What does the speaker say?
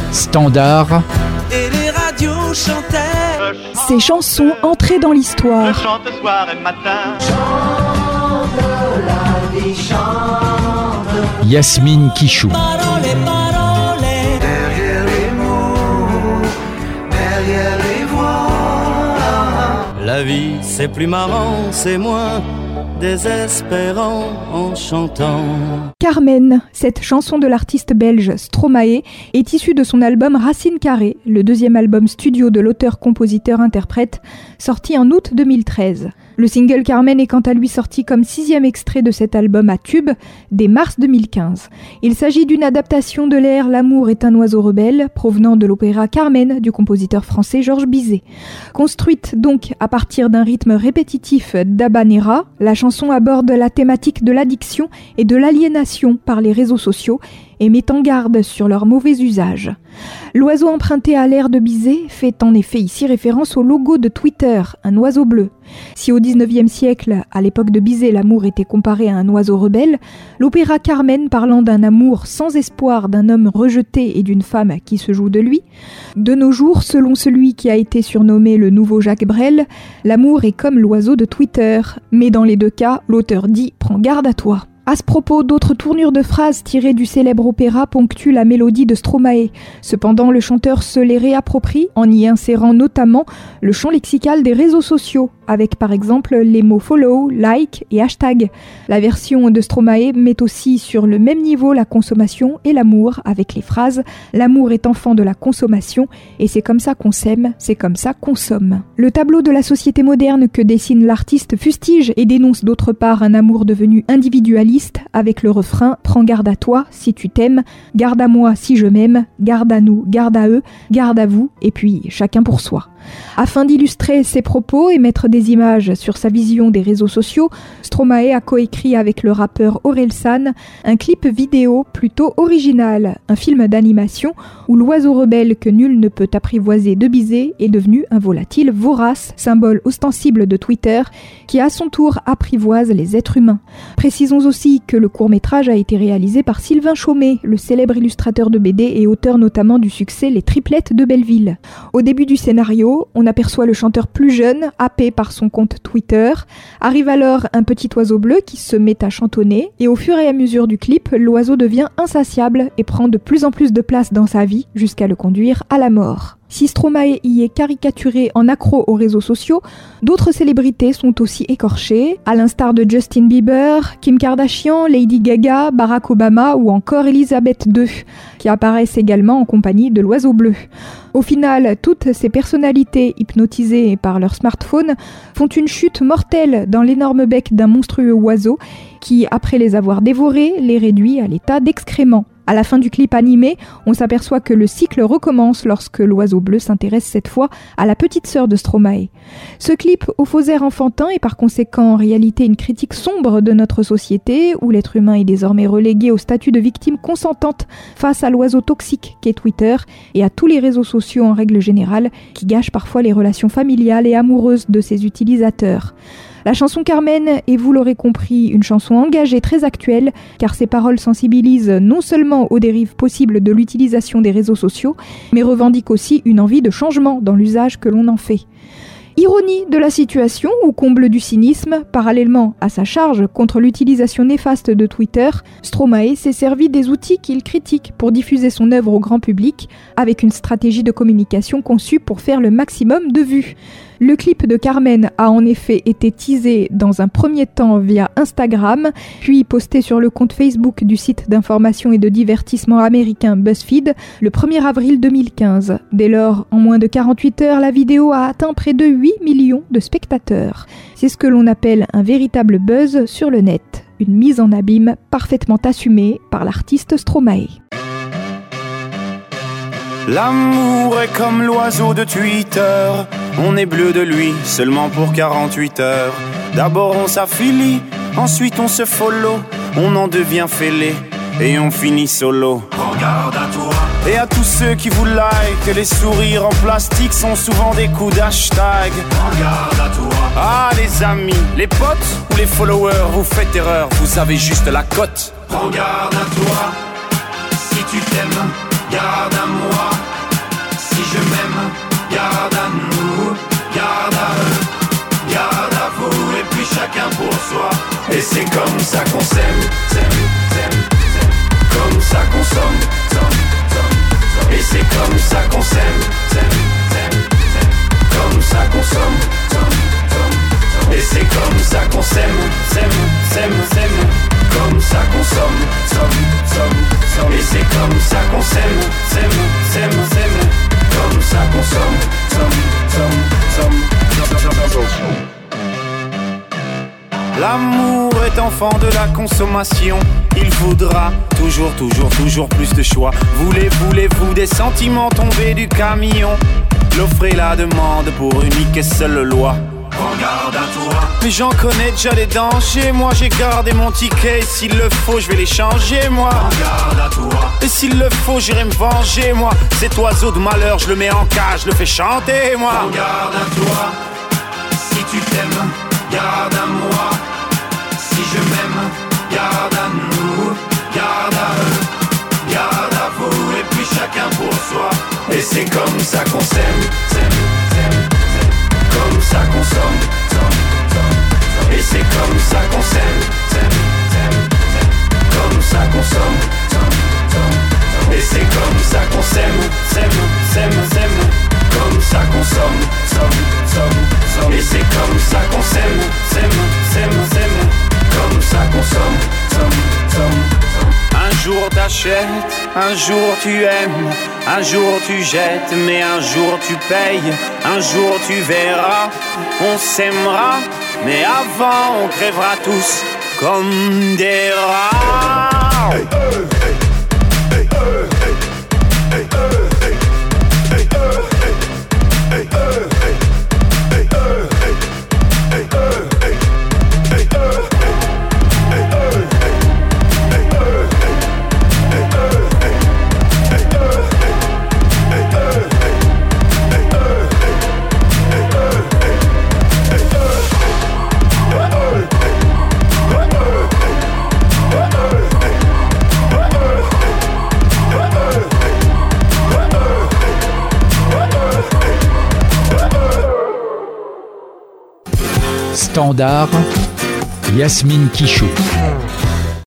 Standard. Et les radios chantaient. Ces chansons entraient dans l'histoire. Je chante soir et matin. Chante la vie, chante. Yasmine Quichou. Parole, parole. Derrière les mots, derrière les voix. La vie c'est plus marrant, c'est moins désespérant en chantant. Carmen, cette chanson de l'artiste belge Stromae, est issue de son album Racine Carrée, le deuxième album studio de l'auteur-compositeur-interprète, sorti en août 2013. Le single Carmen est quant à lui sorti comme 6e extrait de cet album à tube dès mars 2015. Il s'agit d'une adaptation de l'air L'amour est un oiseau rebelle, provenant de l'opéra Carmen du compositeur français Georges Bizet. Construite donc à partir d'un rythme répétitif d'habanera, la chanson aborde la thématique de l'addiction et de l'aliénation par les réseaux sociaux et met en garde sur leur mauvais usage. L'oiseau emprunté à l'air de Bizet fait en effet ici référence au logo de Twitter, un oiseau bleu. Si au XIXe siècle, à l'époque de Bizet, l'amour était comparé à un oiseau rebelle, l'opéra Carmen parlant d'un amour sans espoir d'un homme rejeté et d'une femme qui se joue de lui, de nos jours, selon celui qui a été surnommé le nouveau Jacques Brel, l'amour est comme l'oiseau de Twitter, mais dans les deux cas, l'auteur dit « prends garde à toi ». À ce propos, d'autres tournures de phrases tirées du célèbre opéra ponctuent la mélodie de Stromae. Cependant, le chanteur se les réapproprie en y insérant notamment le champ lexical des réseaux sociaux, avec par exemple les mots follow, like et hashtag. La version de Stromae met aussi sur le même niveau la consommation et l'amour, avec les phrases « L'amour est enfant de la consommation et c'est comme ça qu'on s'aime, c'est comme ça qu'on somme ». Le tableau de la société moderne que dessine l'artiste fustige et dénonce d'autre part un amour devenu individualiste, avec le refrain « Prends garde à toi si tu t'aimes, garde à moi si je m'aime, garde à nous, garde à eux, garde à vous, et puis chacun pour soi ». Afin d'illustrer ses propos et mettre des images sur sa vision des réseaux sociaux, Stromae a coécrit avec le rappeur Orelsan un clip vidéo plutôt original, un film d'animation où l'oiseau rebelle que nul ne peut apprivoiser de Bizet est devenu un volatile vorace, symbole ostensible de Twitter, qui à son tour apprivoise les êtres humains. Précisons aussi que le court-métrage a été réalisé par Sylvain Chaumet, le célèbre illustrateur de BD et auteur notamment du succès Les Triplettes de Belleville. Au début du scénario, on aperçoit le chanteur plus jeune, happé par son compte Twitter. Arrive alors un petit oiseau bleu qui se met à chantonner et au fur et à mesure du clip, l'oiseau devient insatiable et prend de plus en plus de place dans sa vie jusqu'à le conduire à la mort. Si Stromae y est caricaturé en accro aux réseaux sociaux, d'autres célébrités sont aussi écorchées, à l'instar de Justin Bieber, Kim Kardashian, Lady Gaga, Barack Obama ou encore Elisabeth II, qui apparaissent également en compagnie de l'oiseau bleu. Au final, toutes ces personnalités hypnotisées par leur smartphone font une chute mortelle dans l'énorme bec d'un monstrueux oiseau qui, après les avoir dévorés, les réduit à l'état d'excréments. À la fin du clip animé, on s'aperçoit que le cycle recommence lorsque l'oiseau bleu s'intéresse cette fois à la petite sœur de Stromae. Ce clip au faux air enfantin est par conséquent en réalité une critique sombre de notre société où l'être humain est désormais relégué au statut de victime consentante face à l'oiseau toxique qu'est Twitter et à tous les réseaux sociaux en règle générale qui gâchent parfois les relations familiales et amoureuses de ses utilisateurs. La chanson Carmen est, vous l'aurez compris, une chanson engagée très actuelle, car ses paroles sensibilisent non seulement aux dérives possibles de l'utilisation des réseaux sociaux, mais revendiquent aussi une envie de changement dans l'usage que l'on en fait. Ironie de la situation ou comble du cynisme, parallèlement à sa charge contre l'utilisation néfaste de Twitter, Stromae s'est servi des outils qu'il critique pour diffuser son œuvre au grand public, avec une stratégie de communication conçue pour faire le maximum de vues. Le clip de Carmen a en effet été teasé dans un premier temps via Instagram, puis posté sur le compte Facebook du site d'information et de divertissement américain BuzzFeed le 1er avril 2015. Dès lors, en moins de 48 heures, la vidéo a atteint près de 8 millions de spectateurs. C'est ce que l'on appelle un véritable buzz sur le net, une mise en abîme parfaitement assumée par l'artiste Stromae. L'amour est comme l'oiseau de Twitter. On est bleu de lui seulement pour 48 heures. D'abord on s'affilie, ensuite on se follow. On en devient fêlé et on finit solo. Regarde à toi. Et à tous ceux qui vous like, les sourires en plastique sont souvent des coups d'hashtag. Regarde à toi. Ah les amis, les potes ou les followers, vous faites erreur, vous avez juste la cote. Regarde à toi, si tu t'aimes, garde à moi. comme ça qu'on s'aime, comme ça qu'on somme, et c'est comme ça qu'on s'aime, comme ça qu'on somme, et c'est comme ça qu'on s'aime, comme ça qu'on somme, et c'est comme ça qu'on s'aime, comme ça qu'on somme, L'amour est enfant de la consommation. Il faudra toujours plus de choix. Voulez-vous des sentiments tombés du camion? L'offre et la demande pour unique et seule loi. Prends garde à toi. Mais j'en connais déjà les dangers. Moi j'ai gardé mon ticket. Et s'il le faut je vais les changer moi. Prends garde à toi. Et s'il le faut j'irai me venger moi. Cet oiseau de malheur je le mets en cage, je le fais chanter moi. Prends garde à toi. Si tu t'aimes, garde à moi. Si je m'aime, garde à nous, garde à eux, garde à vous, et puis chacun pour soi. Et c'est comme ça qu'on s'aime, comme ça qu'on somme, et c'est comme ça qu'on s'aime, comme ça qu'on somme, et c'est comme ça qu'on s'aime, comme ça qu'on somme, et c'est comme ça qu'on s'aime, comme ça qu'on somme. Un jour t'achètes, un jour tu aimes, un jour tu jettes, mais un jour tu payes, un jour tu verras, on s'aimera, mais avant on crèvera tous comme des rats. Hey, hey, hey, hey, hey, hey, hey, hey, Standard, Yasmine Quichou.